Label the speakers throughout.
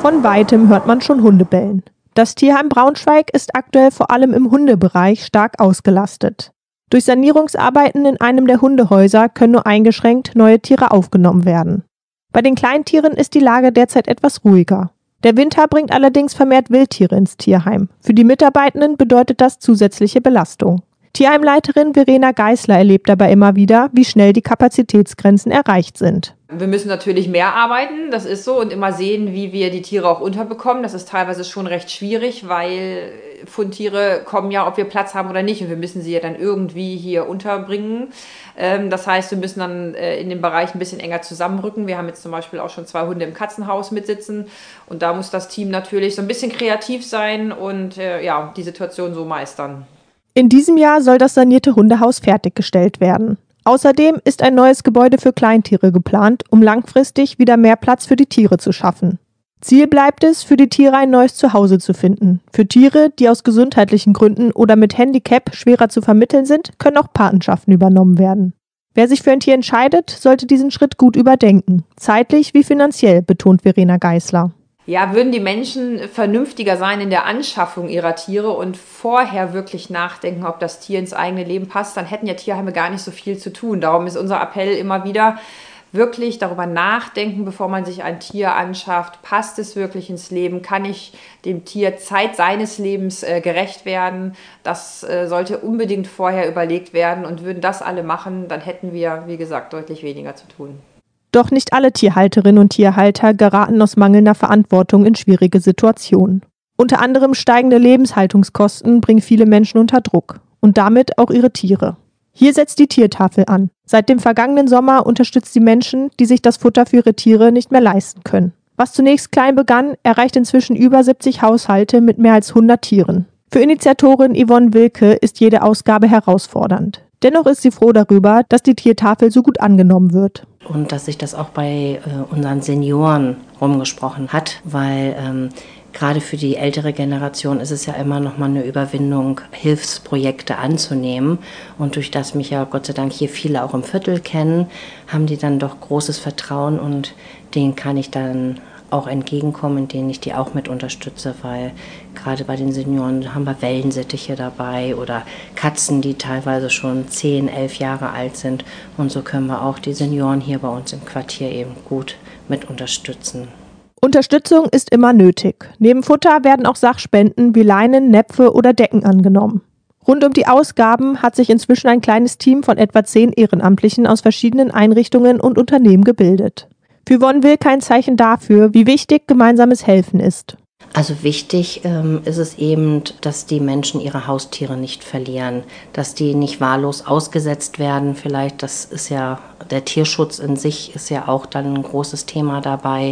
Speaker 1: Von weitem hört man schon Hunde bellen. Das Tierheim Braunschweig ist aktuell vor allem im Hundebereich stark ausgelastet. Durch Sanierungsarbeiten in einem der Hundehäuser können nur eingeschränkt neue Tiere aufgenommen werden. Bei den Kleintieren ist die Lage derzeit etwas ruhiger. Der Winter bringt allerdings vermehrt Wildtiere ins Tierheim. Für die Mitarbeitenden bedeutet das zusätzliche Belastung. Tierheimleiterin Verena Geisler erlebt dabei immer wieder, wie schnell die Kapazitätsgrenzen erreicht sind.
Speaker 2: Wir müssen natürlich mehr arbeiten, das ist so, und immer sehen, wie wir die Tiere auch unterbekommen. Das ist teilweise schon recht schwierig, weil Fundtiere kommen ja, ob wir Platz haben oder nicht. Und wir müssen sie ja dann irgendwie hier unterbringen. Das heißt, wir müssen dann in dem Bereich ein bisschen enger zusammenrücken. Wir haben jetzt zum Beispiel auch schon 2 Hunde im Katzenhaus mitsitzen. Und da muss das Team natürlich so ein bisschen kreativ sein und die Situation so meistern.
Speaker 1: In diesem Jahr soll das sanierte Hundehaus fertiggestellt werden. Außerdem ist ein neues Gebäude für Kleintiere geplant, um langfristig wieder mehr Platz für die Tiere zu schaffen. Ziel bleibt es, für die Tiere ein neues Zuhause zu finden. Für Tiere, die aus gesundheitlichen Gründen oder mit Handicap schwerer zu vermitteln sind, können auch Patenschaften übernommen werden. Wer sich für ein Tier entscheidet, sollte diesen Schritt gut überdenken. Zeitlich wie finanziell, betont Verena Geisler.
Speaker 2: Ja, würden die Menschen vernünftiger sein in der Anschaffung ihrer Tiere und vorher wirklich nachdenken, ob das Tier ins eigene Leben passt, dann hätten ja Tierheime gar nicht so viel zu tun. Darum ist unser Appell immer wieder, wirklich darüber nachdenken, bevor man sich ein Tier anschafft. Passt es wirklich ins Leben? Kann ich dem Tier Zeit seines Lebens gerecht werden? Das sollte unbedingt vorher überlegt werden. Und würden das alle machen, dann hätten wir, wie gesagt, deutlich weniger zu tun.
Speaker 1: Doch nicht alle Tierhalterinnen und Tierhalter geraten aus mangelnder Verantwortung in schwierige Situationen. Unter anderem steigende Lebenshaltungskosten bringen viele Menschen unter Druck und damit auch ihre Tiere. Hier setzt die Tiertafel an. Seit dem vergangenen Sommer unterstützt sie Menschen, die sich das Futter für ihre Tiere nicht mehr leisten können. Was zunächst klein begann, erreicht inzwischen über 70 Haushalte mit mehr als 100 Tieren. Für Initiatorin Yvonne Wilke ist jede Ausgabe herausfordernd. Dennoch ist sie froh darüber, dass die Tiertafel so gut angenommen wird.
Speaker 3: Und dass sich das auch bei unseren Senioren rumgesprochen hat, weil gerade für die ältere Generation ist es ja immer noch mal eine Überwindung, Hilfsprojekte anzunehmen. Und durch das mich ja Gott sei Dank hier viele auch im Viertel kennen, haben die dann doch großes Vertrauen und denen kann ich dann auch entgegenkommen, indem ich die auch mit unterstütze, weil gerade bei den Senioren haben wir Wellensittiche dabei oder Katzen, die teilweise schon 10, 11 Jahre alt sind. Und so können wir auch die Senioren hier bei uns im Quartier eben gut mit unterstützen.
Speaker 1: Unterstützung ist immer nötig. Neben Futter werden auch Sachspenden wie Leinen, Näpfe oder Decken angenommen. Rund um die Ausgaben hat sich inzwischen ein kleines Team von etwa 10 Ehrenamtlichen aus verschiedenen Einrichtungen und Unternehmen gebildet. Für Yvonne Wilke ein Zeichen dafür, wie wichtig gemeinsames Helfen ist.
Speaker 3: Also wichtig ist es eben, dass die Menschen ihre Haustiere nicht verlieren, dass die nicht wahllos ausgesetzt werden. Vielleicht, das ist ja, der Tierschutz in sich ist ja auch dann ein großes Thema dabei.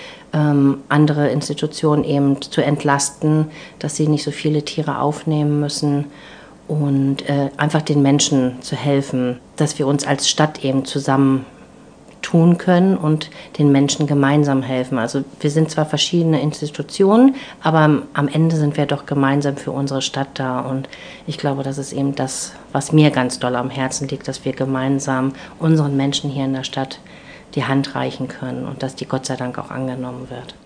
Speaker 3: Andere Institutionen eben zu entlasten, dass sie nicht so viele Tiere aufnehmen müssen und einfach den Menschen zu helfen, dass wir uns als Stadt eben zusammen tun können und den Menschen gemeinsam helfen. Also wir sind zwar verschiedene Institutionen, aber am Ende sind wir doch gemeinsam für unsere Stadt da und ich glaube, das ist eben das, was mir ganz doll am Herzen liegt, dass wir gemeinsam unseren Menschen hier in der Stadt die Hand reichen können und dass die Gott sei Dank auch angenommen wird.